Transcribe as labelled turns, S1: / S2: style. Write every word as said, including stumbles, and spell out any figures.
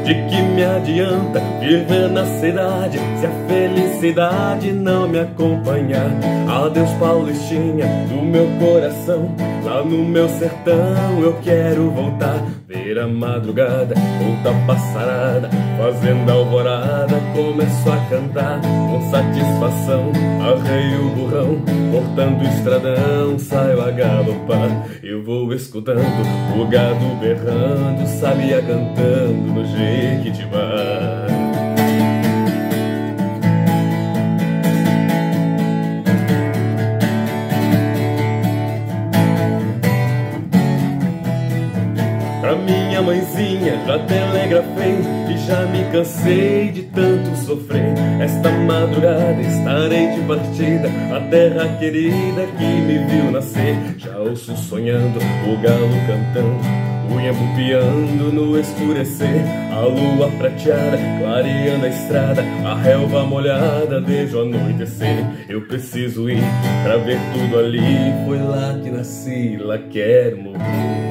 S1: De que me adianta viver na cidade se a felicidade não me acompanhar? Adeus Paulistinha do meu coração, lá no meu sertão eu quero voltar. Ver a madrugada, outra passarada, fazendo alvorada, começo a cantar com satisfação. Arreio o burrão, cortando o estradão, saio a galopar. Eu vou escutando o gado berrando, sabia cantando no Jequitibá. Pra minha mãezinha já telegrafei e já me cansei de tanto sofrer. Esta madrugada estarei de partida, a terra querida que me viu nascer. Já ouço sonhando o galo cantando, o iambu piando no escurecer. A lua prateada clareando a estrada, a relva molhada vejo anoitecer. Eu preciso ir pra ver tudo ali, foi lá que nasci, lá quero morrer.